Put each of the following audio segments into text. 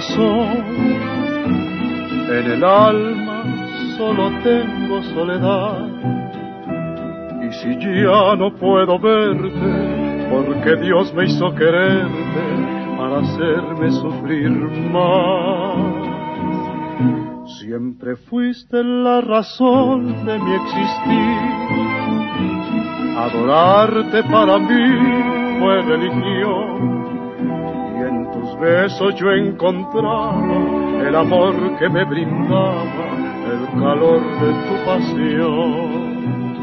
corazón. En el alma solo tengo soledad. Y si ya no puedo verte, porque Dios me hizo quererte para hacerme sufrir más. Siempre fuiste la razón de mi existir. Adorarte para mí fue religión. Y en tus besos yo encontraba el amor que me brindaba el calor de tu pasión.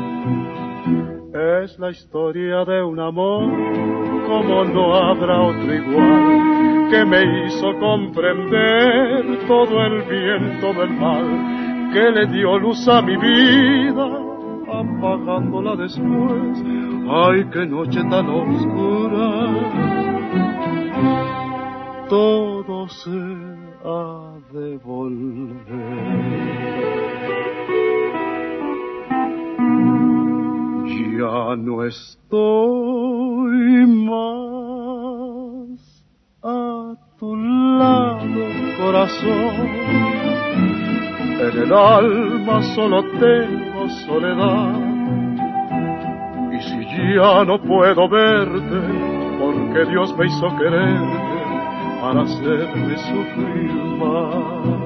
Es la historia de un amor como no habrá otro igual, que me hizo comprender todo el bien, todo el mal, que le dio luz a mi vida, apagándola después. Ay, qué noche tan oscura, todo se ha de volver. Ya no estoy más a tu lado, corazón. En el alma solo tengo soledad. Y si ya no puedo verte, porque Dios me hizo quererte para hacerme sufrir más.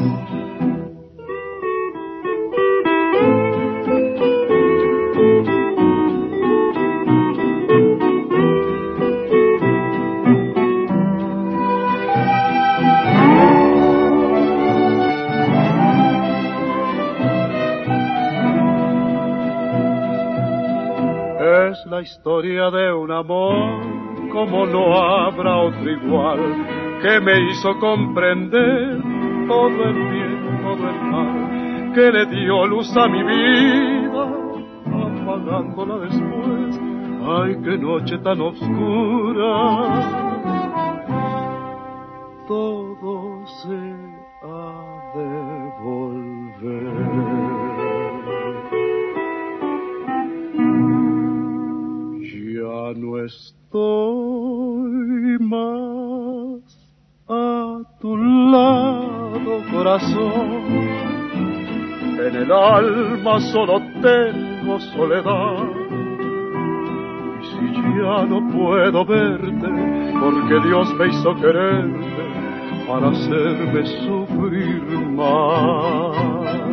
Es la historia de un amor como no habrá otro igual, que me hizo comprender todo el bien, todo el mal, que le dio luz a mi vida, apagándola después. Ay, qué noche tan oscura, todo se ha de volver. Ya no estoy más a tu lado, corazón. En el alma solo tengo soledad. Y si ya no puedo verte, porque Dios me hizo quererte para hacerme sufrir más.